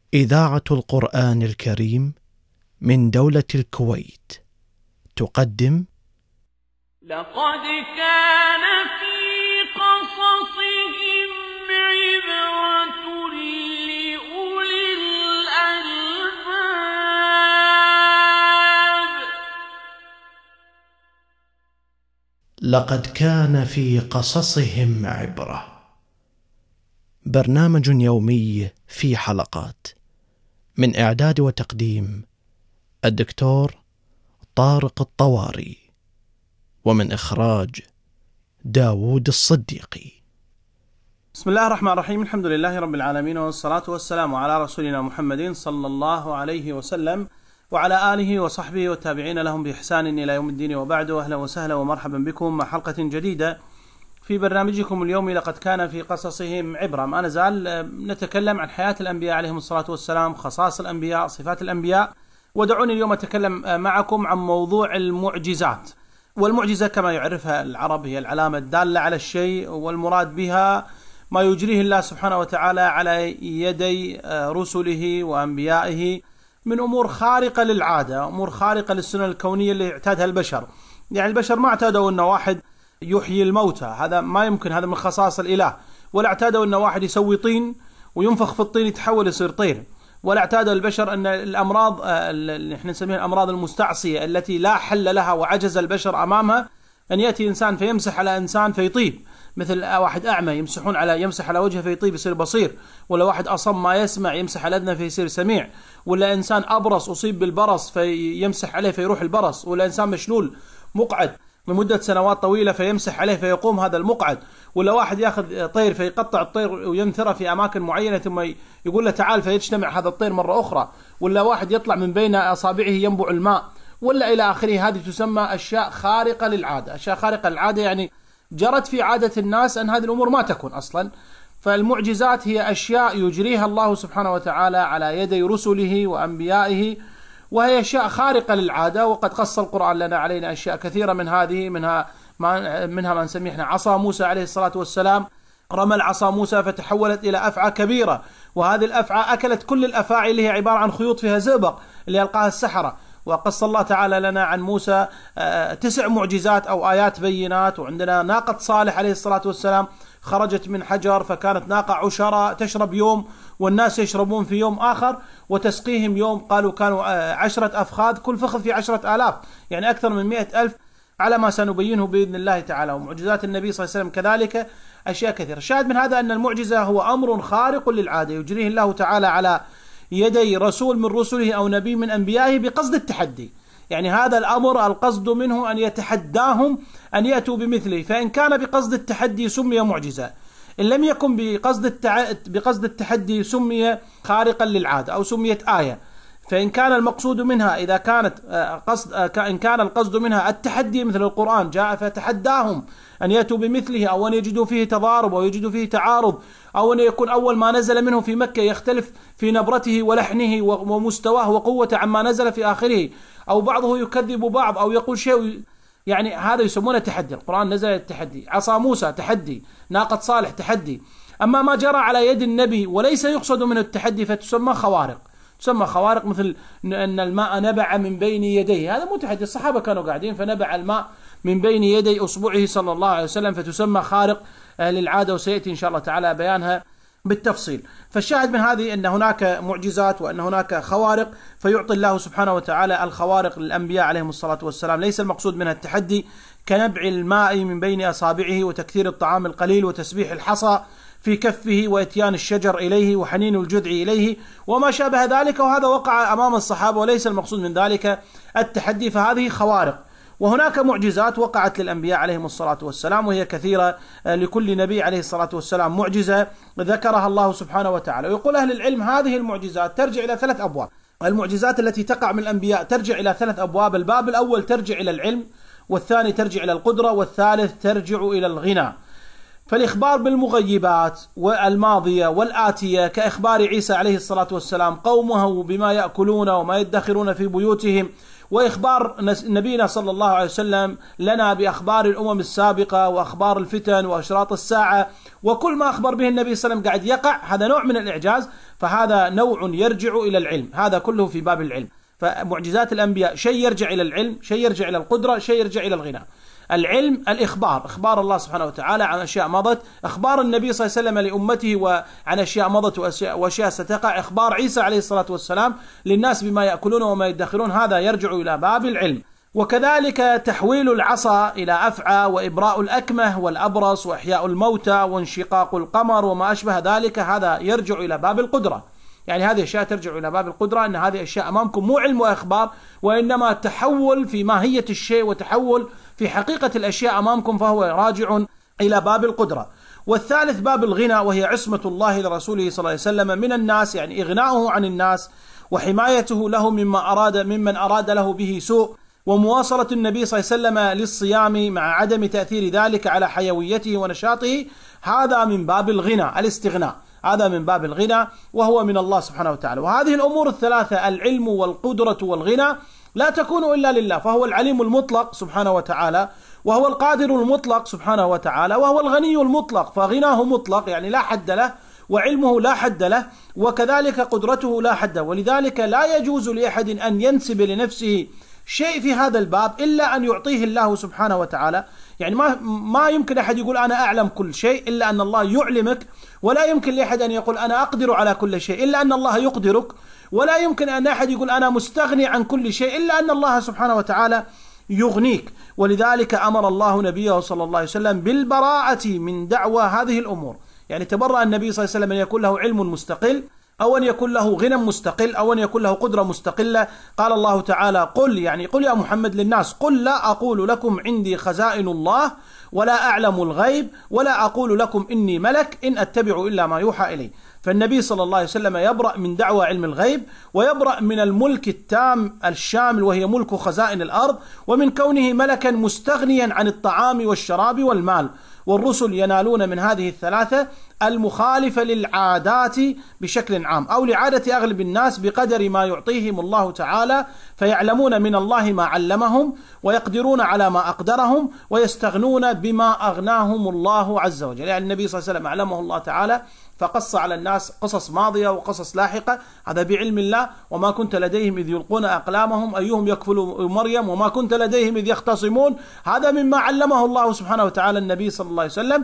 إذاعة القرآن الكريم من دولة الكويت تقدم لقد كان في قصصهم عبرة لأولي الألباب. لقد كان في قصصهم عبرة، برنامج يومي في حلقات، من إعداد وتقديم الدكتور طارق الطواري، ومن إخراج داود الصديقي. بسم الله الرحمن الرحيم. الحمد لله رب العالمين، والصلاة والسلام على رسولنا محمد صلى الله عليه وسلم وعلى آله وصحبه والتابعين لهم بإحسان إلى يوم الدين، وبعد. أهلا وسهلا ومرحبا بكم مع حلقة جديدة في برنامجكم اليومي لقد كان في قصصهم عبرة. ما نزال نتكلم عن حياة الأنبياء عليهم الصلاة والسلام، خصائص الأنبياء، صفات الأنبياء. ودعوني اليوم أتكلم معكم عن موضوع المعجزات. والمعجزة كما يعرفها العرب هي العلامة الدالة على الشيء، والمراد بها ما يجريه الله سبحانه وتعالى على يدي رسله وأنبيائه من أمور خارقة للعادة، أمور خارقة للسنن الكونية اللي اعتادها البشر. يعني البشر ما اعتادوا أن واحد يحيي الموتى، هذا ما يمكن، هذا من خصائص الإله. ولا اعتادوا أن واحد يسوي طين وينفخ في الطين يتحول يصير طير. ولا اعتادوا البشر أن الأمراض اللي احنا نسميها الأمراض المستعصية التي لا حل لها وعجز البشر أمامها، أن يأتي إنسان فيمسح على إنسان فيطيب، مثل واحد أعمى يمسح على وجهه فيطيب يصير بصير، ولا واحد أصم ما يسمع يمسح على أذنه فيصير سميع، ولا إنسان أبرص أصيب بالبرص فيمسح عليه فيروح البرص، ولا إنسان مشلول مقعد لمدة سنوات طويلة فيمسح عليه فيقوم هذا المقعد، ولا واحد ياخذ طير فيقطع الطير وينثره في أماكن معينة ثم يقول له تعال فيجتمع هذا الطير مرة أخرى، ولا واحد يطلع من بين أصابعه ينبع الماء، ولا إلى آخره. هذه تسمى أشياء خارقة للعادة. أشياء خارقة للعادة يعني جرت في عادة الناس أن هذه الأمور ما تكون أصلا. فالمعجزات هي أشياء يجريها الله سبحانه وتعالى على يدي رسله وأنبيائه، وهي أشياء خارقة للعادة. وقد قص القرآن لنا علينا أشياء كثيرة من هذه، منها ما نسميه احنا عصا موسى عليه الصلاة والسلام. رمى العصا موسى فتحولت إلى أفعى كبيرة، وهذه الأفعى أكلت كل الأفاعي اللي هي عبارة عن خيوط فيها زئبق اللي يلقاها السحرة. وقص الله تعالى لنا عن موسى 9 معجزات أو آيات بينات. وعندنا ناقة صالح عليه الصلاة والسلام خرجت من حجر فكانت ناقة عشرة، تشرب يوم والناس يشربون في يوم آخر، وتسقيهم يوم. قالوا كانوا 10 أفخاذ، كل فخذ في 10,000، يعني أكثر من 100,000 على ما سنبينه بإذن الله تعالى. ومعجزات النبي صلى الله عليه وسلم كذلك أشياء كثيرة. الشاهد من هذا أن المعجزة هو أمر خارق للعادة يجريه الله تعالى على يدي رسول من رسله أو نبي من أنبيائه بقصد التحدي. يعني هذا الأمر القصد منه أن يتحداهم أن يأتوا بمثله، فإن كان بقصد التحدي سمي معجزة، إن لم يكن بقصد التحدي سمي خارقا للعادة أو سميت آية. فإن كان المقصود منها إن كان القصد منها التحدي، مثل القرآن جاء فتحداهم أن يأتوا بمثله، أو أن يجدوا فيه تضارب أو يجدوا فيه تعارض، أو أن يكون أول ما نزل منه في مكة يختلف في نبرته ولحنه ومستواه وقوته عما نزل في آخره، أو بعضه يكذب بعض أو يقول شيء، يعني هذا يسمونه تحدي. القرآن نزل التحدي، عصا موسى تحدي، ناقة صالح تحدي. أما ما جرى على يد النبي وليس يقصد منه التحدي فتسمى خوارق. تسمى خوارق، مثل أن الماء نبع من بين يديه، هذا مو تحدي، الصحابة كانوا قاعدين فنبع الماء من بين يدي أصبعه صلى الله عليه وسلم، فتسمى خارق للعادة، وسيأتي إن شاء الله تعالى بيانها بالتفصيل. فالشاهد من هذه أن هناك معجزات وأن هناك خوارق، فيعطي الله سبحانه وتعالى الخوارق للأنبياء عليهم الصلاة والسلام. ليس المقصود منها التحدي كنبع الماء من بين أصابعه وتكثير الطعام القليل وتسبيح الحصى في كفه وإتيان الشجر إليه وحنين الجذع إليه وما شابه ذلك، وهذا وقع أمام الصحابة وليس المقصود من ذلك التحدي، فهذه خوارق. وهناك معجزات وقعت للأنبياء عليهم الصلاة والسلام، وهي كثيرة، لكل نبي عليه الصلاة والسلام معجزة ذكرها الله سبحانه وتعالى. ويقول أهل العلم هذه المعجزات ترجع إلى 3 أبواب. المعجزات التي تقع من الأنبياء ترجع إلى 3 أبواب. الباب الأول ترجع إلى العلم، والثاني ترجع إلى القدرة، والثالث ترجع إلى الغنى. فالإخبار بالمغيبات والماضية والآتية كإخبار عيسى عليه الصلاة والسلام قومه بما يأكلون وما يدخرون في بيوتهم، وإخبار نبينا صلى الله عليه وسلم لنا بأخبار الأمم السابقة وأخبار الفتن وأشراط الساعة، وكل ما أخبر به النبي صلى الله عليه وسلم قاعد يقع، هذا نوع من الإعجاز، فهذا نوع يرجع إلى العلم، هذا كله في باب العلم. فمعجزات الأنبياء شيء يرجع إلى العلم، شيء يرجع إلى القدرة، شيء يرجع إلى الغنى. العلم الإخبار، إخبار الله سبحانه وتعالى عن أشياء مضت، إخبار النبي صلى الله عليه وسلم لأمته وعن أشياء مضت وأشياء ستقع، إخبار عيسى عليه الصلاة والسلام للناس بما يأكلون وما يدخرون، هذا يرجع إلى باب العلم. وكذلك تحويل العصا إلى أفعى، وإبراء الأكمه والأبرص، وإحياء الموتى، وانشقاق القمر وما أشبه ذلك، هذا يرجع إلى باب القدرة. يعني هذه أشياء ترجع إلى باب القدرة، أن هذه أشياء أمامكم مو علم وإخبار، وإنما تحول في ماهية الشيء وتحول في حقيقة الأشياء أمامكم، فهو راجع إلى باب القدرة. والثالث باب الغنى، وهي عصمة الله لرسوله صلى الله عليه وسلم من الناس، يعني إغناؤه عن الناس وحمايته له ممن أراد له به سوء، ومواصلة النبي صلى الله عليه وسلم للصيام مع عدم تأثير ذلك على حيويته ونشاطه، هذا من باب الغنى، الاستغناء، هذا من باب الغنى وهو من الله سبحانه وتعالى. وهذه الأمور الثلاثة، العلم والقدرة والغنى، لا تكون إلا لله، فهو العليم المطلق سبحانه وتعالى، وهو القادر المطلق سبحانه وتعالى، وهو الغني المطلق، فغناه مطلق يعني لا حد له، وعلمه لا حد له، وكذلك قدرته لا حد له. ولذلك لا يجوز لأحد أن ينسب لنفسه شيء في هذا الباب إلا أن يعطيه الله سبحانه وتعالى. يعني ما يمكن أحد يقول أنا أعلم كل شيء إلا أن الله يعلمك، ولا يمكن لأحد أن يقول أنا أقدر على كل شيء إلا أن الله يقدرك، ولا يمكن أن أحد يقول أنا مستغني عن كل شيء إلا أن الله سبحانه وتعالى يغنيك. ولذلك أمر الله نبيه صلى الله عليه وسلم بالبراءة من دعوى هذه الأمور، يعني تبرأ النبي صلى الله عليه وسلم أن يكون له علم مستقل، أو أن يكون له غنى مستقل، أو أن يكون له قدرة مستقلة. قال الله تعالى قل يا محمد للناس، قل لا أقول لكم عندي خزائن الله ولا أعلم الغيب ولا أقول لكم إني ملك إن أتبع إلا ما يوحى إلي. فالنبي صلى الله عليه وسلم يبرأ من دعوى علم الغيب، ويبرأ من الملك التام الشامل وهي ملك خزائن الأرض، ومن كونه ملكا مستغنيا عن الطعام والشراب والمال. والرسل ينالون من هذه الثلاثة المخالفة للعادات بشكل عام، أو لعادة أغلب الناس بقدر ما يعطيهم الله تعالى، فيعلمون من الله ما علمهم، ويقدرون على ما أقدرهم، ويستغنون بما أغناهم الله عز وجل. يعني النبي صلى الله عليه وسلم أعلمه الله تعالى فقص على الناس قصص ماضية وقصص لاحقة، هذا بعلم الله. وما كنت لديهم إذ يلقون أقلامهم أيهم يكفل مريم وما كنت لديهم إذ يختصمون، هذا مما علمه الله سبحانه وتعالى النبي صلى الله عليه وسلم.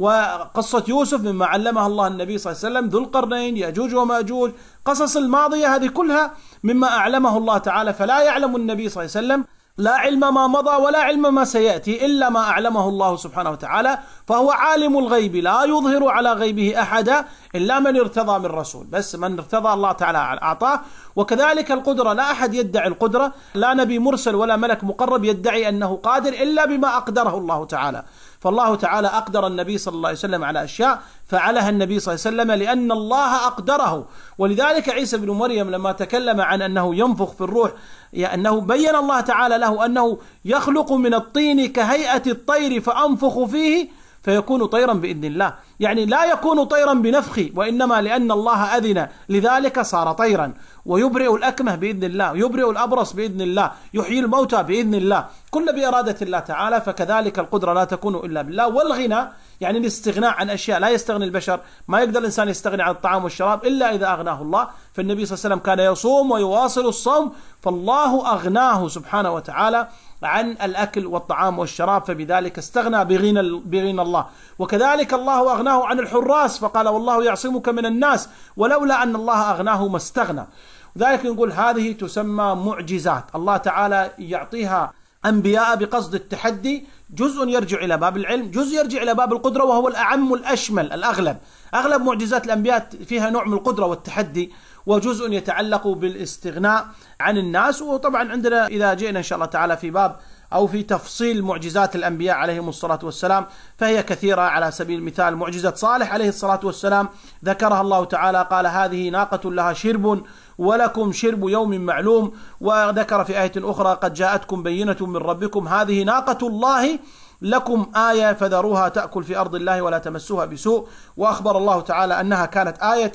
وقصة يوسف مما علمها الله النبي صلى الله عليه وسلم، ذو القرنين، يأجوج ومأجوج، قصص الماضية هذه كلها مما أعلمه الله تعالى. فلا يعلم النبي صلى الله عليه وسلم لا علم ما مضى ولا علم ما سيأتي إلا ما أعلمه الله سبحانه وتعالى، فهو عالم الغيب لا يظهر على غيبه أحدا إلا من ارتضى من رسول، بس من ارتضى الله تعالى أعطاه. وكذلك القدرة، لا أحد يدعي القدرة، لا نبي مرسل ولا ملك مقرب يدعي أنه قادر إلا بما أقدره الله تعالى. فالله تعالى أقدر النبي صلى الله عليه وسلم على أشياء فعلها النبي صلى الله عليه وسلم لأن الله أقدره. ولذلك عيسى بن مريم لما تكلم عن أنه ينفخ في الروح، أنه بين الله تعالى له أنه يخلق من الطين كهيئة الطير فأنفخ فيه فيكون طيرا بإذن الله، يعني لا يكون طيرا بنفخه، وإنما لأن الله أذن لذلك صار طيرا. ويبرئ الأكمه بإذن الله، يبرئ الأبرص بإذن الله، يحيي الموتى بإذن الله، كل بإرادة الله تعالى. فكذلك القدرة لا تكون إلا بالله. والغنى يعني الاستغناء عن أشياء لا يستغني البشر، ما يقدر الإنسان يستغني عن الطعام والشراب إلا إذا أغناه الله. فالنبي صلى الله عليه وسلم كان يصوم ويواصل الصوم، فالله أغناه سبحانه وتعالى عن الأكل والطعام والشراب، فبذلك استغنى بغنى الله. وكذلك الله أغناه عن الحراس، فقال والله يعصمك من الناس، ولولا أن الله أغناه ما استغنى. وذلك نقول هذه تسمى معجزات الله تعالى يعطيها أنبياء بقصد التحدي، جزء يرجع إلى باب العلم، جزء يرجع إلى باب القدرة، وهو الأعم الأشمل الأغلب. أغلب معجزات الأنبياء فيها نوع من القدرة والتحدي، وجزء يتعلق بالاستغناء عن الناس. وطبعا عندنا إذا جئنا إن شاء الله تعالى في باب أو في تفصيل معجزات الأنبياء عليهم الصلاة والسلام فهي كثيرة. على سبيل المثال معجزة صالح عليه الصلاة والسلام ذكرها الله تعالى، قال هذه ناقة لها شرب ولكم شرب يوم معلوم. وذكر في آية أخرى قد جاءتكم بينة من ربكم هذه ناقة الله لكم آية فذروها تأكل في أرض الله ولا تمسوها بسوء. وأخبر الله تعالى أنها كانت آية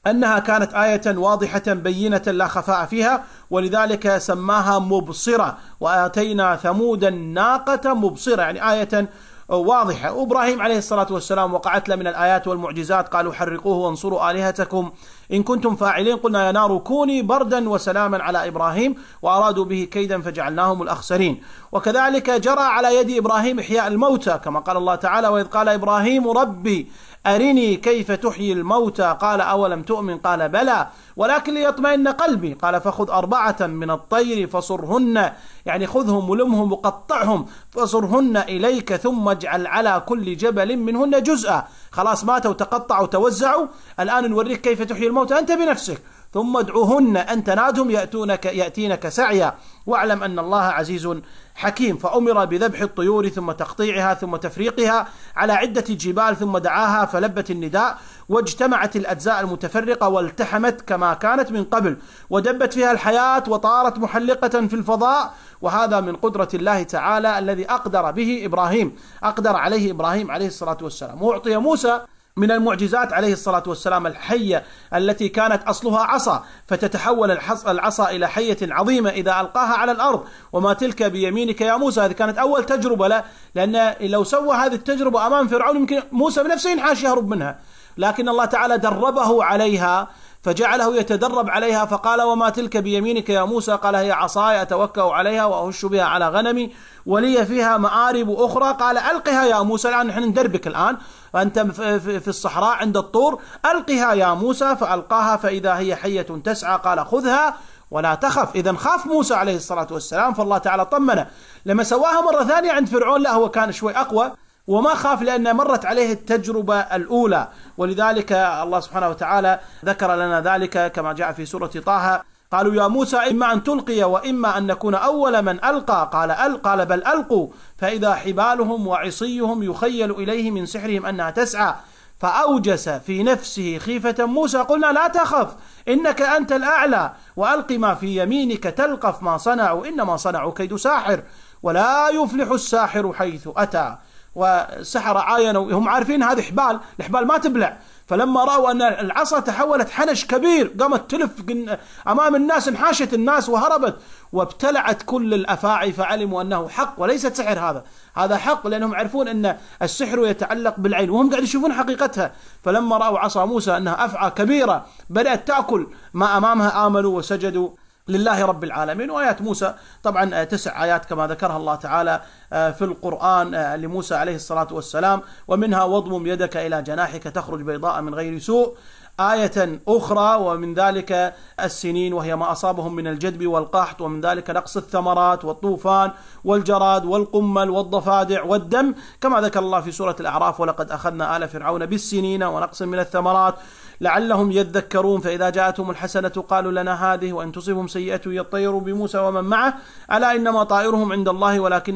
أنها كانت آية واضحة بينة لا خفاء فيها، ولذلك سماها مبصرة. وآتينا ثمود الناقة مبصرة، يعني آية واضحة. وإبراهيم عليه الصلاة والسلام وقعت له من الآيات والمعجزات، قالوا حرقوه وانصروا آلهتكم إن كنتم فاعلين، قلنا يا نار كوني بردا وسلاما على إبراهيم وأرادوا به كيدا فجعلناهم الأخسرين. وكذلك جرى على يد إبراهيم إحياء الموتى، كما قال الله تعالى وإذ قال إبراهيم ربي أرني كيف تحيي الموتى قال أولم تؤمن قال بلى ولكن ليطمئن قلبي قال فخذ 4 من الطير فصرهن، يعني خذهم ولمهم وقطعهم فصرهن إليك ثم اجعل على كل جبل منهن جزءا. خلاص ماتوا وتقطعوا وتوزعوا، الآن نوريك كيف تحيي الموتى أنت بنفسك، ثم ادعوهن أن تنادهم يأتينك سعيا واعلم أن الله عزيز حكيم. فأمر بذبح الطيور ثم تقطيعها ثم تفريقها على عدة جبال، ثم دعاها فلبت النداء واجتمعت الأجزاء المتفرقة والتحمت كما كانت من قبل، ودبت فيها الحياة وطارت محلقة في الفضاء. وهذا من قدرة الله تعالى الذي أقدر به إبراهيم، أقدر عليه إبراهيم عليه الصلاة والسلام. وأعطي موسى من المعجزات عليه الصلاة والسلام الحية التي كانت أصلها عصا، فتتحول العصا إلى حية عظيمة إذا ألقاها على الأرض. وما تلك بيمينك يا موسى، هذه كانت أول تجربة له، لأن لو سوى هذه التجربة أمام فرعون يمكن موسى بنفسه ينحاش يهرب منها، لكن الله تعالى دربه عليها فجعله يتدرب عليها، فقال وما تلك بيمينك يا موسى قال هي عصاي أتوكأ عليها وأهش بها على غنمي ولي فيها مآرب أخرى قال ألقها يا موسى. الآن نحن ندربك الآن وأنت في الصحراء عند الطور، ألقها يا موسى فألقاها فإذا هي حية تسعى قال خذها ولا تخف. إذا خاف موسى عليه الصلاة والسلام، فالله تعالى طمنه. لما سواها مرة ثانية عند فرعون لا، هو كان شوي أقوى وما خاف لأن مرت عليه التجربة الأولى، ولذلك الله سبحانه وتعالى ذكر لنا ذلك كما جاء في سورة طه. قالوا يا موسى إما أن تلقي وإما أن نكون أول من ألقى قال بل ألقوا فإذا حبالهم وعصيهم يخيل إليه من سحرهم أنها تسعى فأوجس في نفسه خيفة موسى قلنا لا تخف إنك أنت الأعلى وألق ما في يمينك تلقف ما صنعوا إنما صنعوا كيد ساحر ولا يفلح الساحر حيث أتى. والسحرة عاينوا هم عارفين هذه حبال، الحبال ما تبلع، فلما رأوا أن العصا تحولت حنش كبير قامت تلف أمام الناس، انحاشت الناس وهربت وابتلعت كل الأفاعي، فعلموا أنه حق وليست سحر، هذا حق، لأنهم يعرفون أن السحر يتعلق بالعين وهم قاعد يشوفون حقيقتها. فلما رأوا عصا موسى أنها أفعى كبيرة بدأت تأكل ما أمامها آمنوا وسجدوا لله رب العالمين. وآيات موسى طبعا 9 آيات كما ذكرها الله تعالى في القرآن لموسى عليه الصلاة والسلام، ومنها واضمم يدك إلى جناحك تخرج بيضاء من غير سوء. آية أخرى ومن ذلك السنين وهي ما أصابهم من الجدب والقحط، ومن ذلك نقص الثمرات والطوفان والجراد والقمل والضفادع والدم كما ذكر الله في سورة الأعراف ولقد أخذنا آل فرعون بالسنين ونقص من الثمرات لعلهم يذكرون فإذا جاءتهم الحسنة قالوا لنا هذه وإن تصبهم سيئة يطيروا بموسى ومن معه ألا إنما طائرهم عند الله ولكن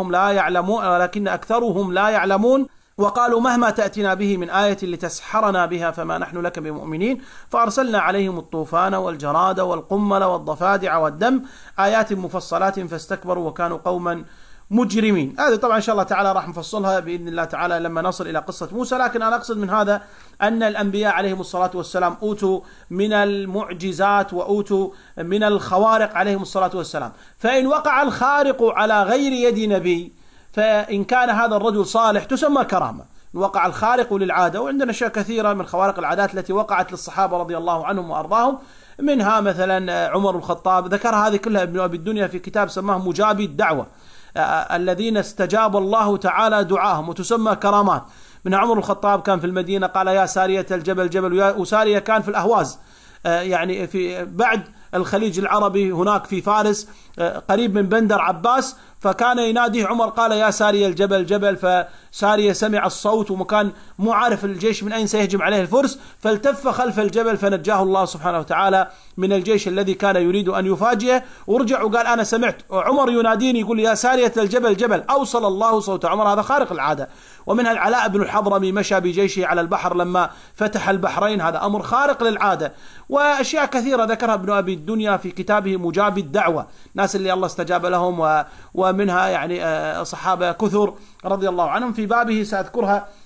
أكثرهم لا يعلمون وقالوا مهما تأتنا به من آية لتسحرنا بها فما نحن لك بمؤمنين فأرسلنا عليهم الطوفان والجراد والقمل والضفادع والدم آيات مفصلات فاستكبروا وكانوا قوما مجرمين. هذا طبعا إن شاء الله تعالى راح نفصلها بإذن الله تعالى لما نصل إلى قصة موسى، لكن أنا أقصد من هذا أن الأنبياء عليهم الصلاة والسلام أوتوا من المعجزات وأوتوا من الخوارق عليهم الصلاة والسلام، فإن وقع الخارق على غير يد نبي فإن كان هذا الرجل صالح تسمى كرامة، وقع الخارق للعادة. وعندنا أشياء كثيرة من خوارق العادات التي وقعت للصحابة رضي الله عنهم وأرضاهم، منها مثلا عمر الخطاب ذكر هذه كلها ابن أبي الدنيا في كتاب سماه مجابي الدعوة، الذين استجاب الله تعالى دعاهم وتسمى كرامات. من عمر الخطاب كان في المدينة قال يا سارية الجبل جبل، وسارية كان في الأهواز يعني في بعد الخليج العربي هناك في فارس قريب من بندر عباس، فكان يناديه عمر قال يا ساري الجبل جبل، فسارية سمع الصوت ومكان مو عارف الجيش من أين سيهجم عليه الفرس فالتف خلف الجبل فنجاه الله سبحانه وتعالى من الجيش الذي كان يريد أن يفاجئه، ورجع وقال أنا سمعت عمر يناديني يقول يا سارية الجبل جبل، أوصل الله صوت عمر. هذا خارق العادة. ومنها العلاء بن الحضرمي مشى بجيشه على البحر لما فتح البحرين، هذا أمر خارق للعادة. وأشياء كثيرة ذكرها ابن أبي الدنيا في كتابه مجابي الدعوة، ناس اللي الله استجاب لهم ومنها يعني صحابة كثر رضي الله عنهم، في بابه سأذكرها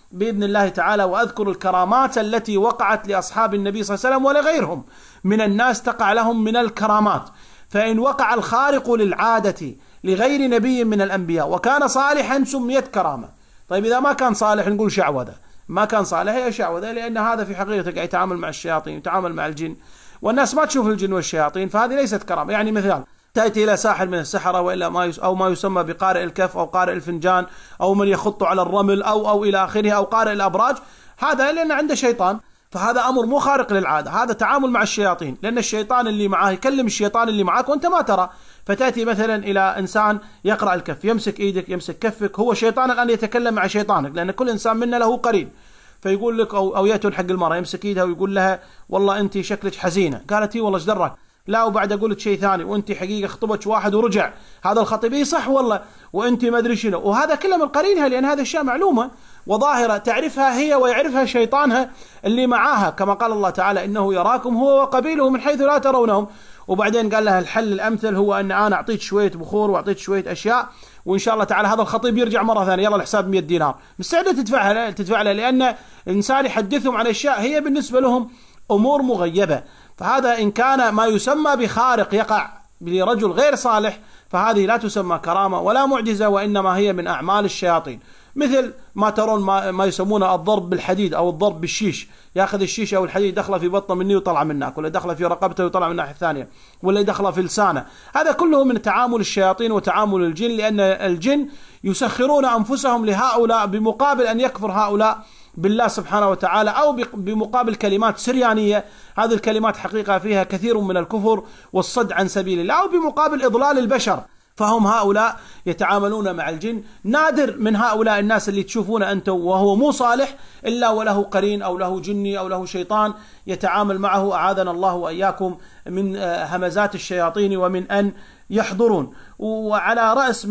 بإذن الله تعالى وأذكر الكرامات التي وقعت لأصحاب النبي صلى الله عليه وسلم ولغيرهم من الناس تقع لهم من الكرامات. فإن وقع الخارق للعادة لغير نبي من الأنبياء وكان صالحا سميت كرامة. طيب إذا ما كان صالح نقول شعوذة، ما كان صالح هي شعوذة، لأن هذا في حقيقة قاعد يتعامل مع الشياطين، يتعامل مع الجن، والناس ما تشوف الجن والشياطين، فهذه ليست كرامة. يعني مثال تأتي إلى ساحر من السحرة وإلا أو ما يسمى بقارئ الكف أو قارئ الفنجان أو من يخط على الرمل أو إلى آخره أو قارئ الأبراج، هذا لأن عنده شيطان، فهذا أمر مو خارق للعادة، هذا تعامل مع الشياطين، لأن الشيطان اللي معاه يكلم الشيطان اللي معاك وأنت ما ترى. فتأتي مثلا إلى إنسان يقرأ الكف، يمسك إيدك يمسك كفك، هو شيطان الآن يتكلم مع شيطانك، لأن كل إنسان منا له قرين. فيقول لك أو يأتون حق المرأة يمسك إيدها ويقول لها والله أنت شكلك حزينة، قالت هي والله ايش درك، لا وبعد أقول لك شيء ثاني، وأنت حقيقة خطبت واحد ورجع، هذا الخطيب صح والله، وأنت ما أدري شنو، وهذا كله من قرينها، لأن هذه الأشياء معلومة وظاهرة تعرفها هي ويعرفها شيطانها اللي معاها، كما قال الله تعالى إنه يراكم هو وقبيله من حيث لا ترونهم. وبعدين قال لها الحل الأمثل هو أن أنا أعطيك شوية بخور وأعطيك شوية أشياء، وإن شاء الله تعالى هذا الخطيب يرجع مرة ثانية، يلا الحساب 100 دينار، مستعدة تدفع لها، لأن الإنسان يحدثهم عن أشياء هي بالنسبة لهم أمور مغيبة. فهذا إن كان ما يسمى بخارق يقع لرجل غير صالح فهذه لا تسمى كرامة ولا معجزة، وإنما هي من أعمال الشياطين، مثل ما ترون ما يسمونه الضرب بالحديد أو الضرب بالشيش، ياخذ الشيش أو الحديد دخله في بطنه مني وطلع منك، ولا دخله في رقبته وطلع من الناحية الثانية، ولا دخله في لسانه، هذا كله من تعامل الشياطين وتعامل الجن، لأن الجن يسخرون أنفسهم لهؤلاء بمقابل أن يكفر هؤلاء بالله سبحانه وتعالى، أو بمقابل كلمات سريانية، هذه الكلمات حقيقة فيها كثير من الكفر والصد عن سبيل الله، أو بمقابل إضلال البشر، فهم هؤلاء يتعاملون مع الجن. نادر من هؤلاء الناس اللي تشوفون أنت وهو مو صالح إلا وله قرين أو له جني أو له شيطان يتعامل معه، أعاذنا الله وإياكم من همزات الشياطين ومن أن يحضرون. وعلى رأس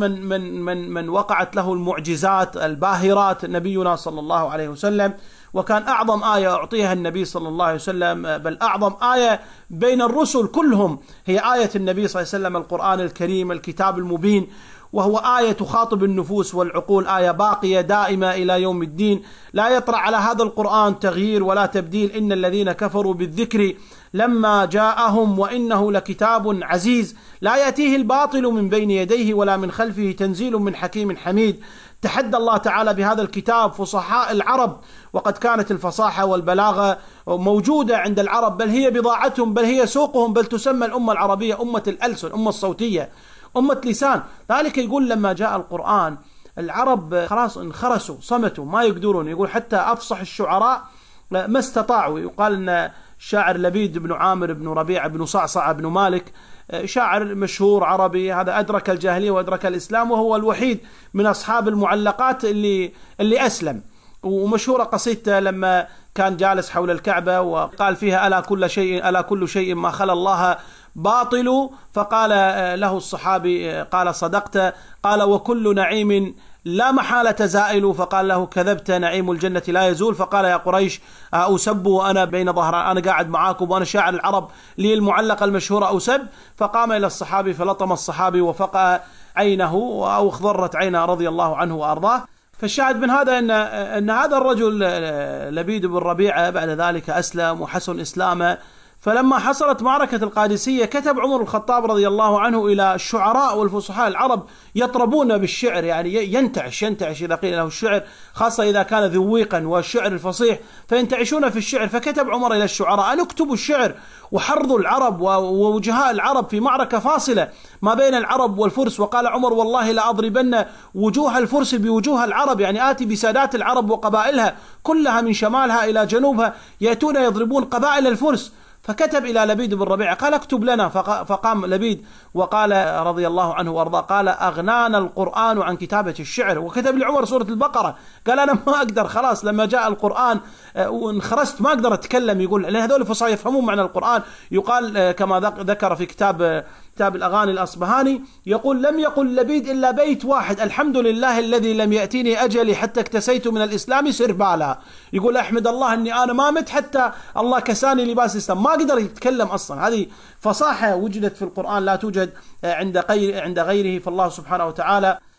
من وقعت له المعجزات الباهرات نبينا صلى الله عليه وسلم، وكان أعظم آية أعطيها النبي صلى الله عليه وسلم، بل أعظم آية بين الرسل كلهم، هي آية النبي صلى الله عليه وسلم، القرآن الكريم الكتاب المبين، وهو آية تخاطب النفوس والعقول، آية باقية دائمة إلى يوم الدين، لا يطرأ على هذا القرآن تغيير ولا تبديل. إن الذين كفروا بالذكر لما جاءهم وإنه لكتاب عزيز لا يأتيه الباطل من بين يديه ولا من خلفه تنزيل من حكيم حميد. تحدى الله تعالى بهذا الكتاب فصحاء العرب، وقد كانت الفصاحة والبلاغة موجودة عند العرب، بل هي بضاعتهم، بل هي سوقهم، بل تسمى الأمة العربية أمة الألسن، أمة الصوتية، أمة لسان. ذلك يقول لما جاء القرآن العرب خلاص انخرسوا صمتوا ما يقدرون، يقول حتى أفصح الشعراء ما استطاعوا. يقال أن الشاعر لبيد بن عامر بن ربيع بن صعصع بن مالك شاعر مشهور عربي، هذا أدرك الجاهلية وأدرك الإسلام، وهو الوحيد من أصحاب المعلقات اللي أسلم. ومشهورة قصيدته لما كان جالس حول الكعبة وقال فيها ألا كل شيء ما خلا الله باطل، فقال له الصحابي قال صدقت، قال وكل نعيم لا محالة زائل، فقال له كذبت نعيم الجنة لا يزول، فقال يا قريش أسب وأنا بين ظهر، أنا قاعد معاكم وأنا شاعر العرب لي المعلقة المشهورة أسب. فقام إلى الصحابي فلطم الصحابي وفقأ عينه أو اخضرت عينه رضي الله عنه وأرضاه. فالشاهد من هذا أن هذا الرجل لبيد بن ربيعة بعد ذلك أسلم وحسن إسلامه. فلما حصلت معركة القادسية كتب عمر الخطاب رضي الله عنه إلى الشعراء والفصحاء العرب يطربون بالشعر، يعني ينتعش إذا قيل له الشعر، خاصة إذا كان ذويقا والشعر الفصيح فينتعشون في الشعر. فكتب عمر إلى الشعراء أن اكتبوا الشعر وحرضوا العرب ووجهاء العرب في معركة فاصلة ما بين العرب والفرس. وقال عمر والله لأضربن وجوه الفرس بوجوه العرب، يعني آتي بسادات العرب وقبائلها كلها من شمالها إلى جنوبها يأتون يضربون قبائل الفرس. فكتب إلى لبيد بن ربيعة قال اكتب لنا، فقام لبيد وقال رضي الله عنه وارضاه قال أغنانا القرآن عن كتابة الشعر. وكتب لعمر سورة البقرة قال أنا ما أقدر، خلاص لما جاء القرآن وانخرست ما أقدر أتكلم، يقول لأن هذول الفصحاء يفهمون معنى القرآن. يقال كما ذكر في كتاب الأغاني الأصبهاني، يقول لم يقل لبيد إلا بيت واحد: الحمد لله الذي لم يأتيني أجلي حتى اكتسيت من الإسلام سربالا. يقول أحمد الله أني أنا ما مت حتى الله كساني لباس الإسلام، ما قدر يتكلم أصلا. هذه فصاحة وجدت في القرآن لا توجد عند غيره. فالله سبحانه وتعالى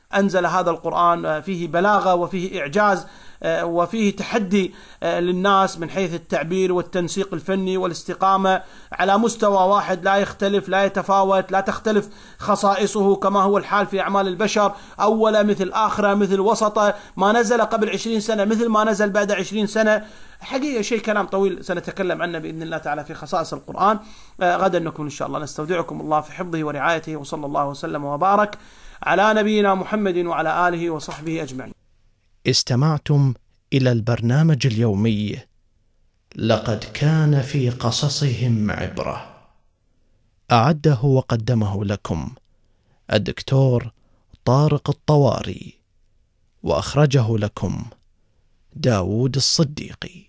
أنزل هذا القرآن فيه بلاغة وفيه إعجاز وفيه تحدي للناس من حيث التعبير والتنسيق الفني والاستقامة على مستوى واحد لا يختلف لا يتفاوت، لا تختلف خصائصه كما هو الحال في أعمال البشر، أول مثل آخرة مثل وسطة، ما نزل قبل 20 سنة مثل ما نزل بعد 20 سنة. حقيقة شيء كلام طويل سنتكلم عنه بإذن الله تعالى في خصائص القرآن. غدا نكون إن شاء الله. نستودعكم الله في حفظه ورعايته، وصلى الله وسلم وبارك على نبينا محمد وعلى آله وصحبه أجمعين. استمعتم إلى البرنامج اليومي لقد كان في قصصهم عبرة، أعده وقدمه لكم الدكتور طارق الطواري، وأخرجه لكم داود الصديقي.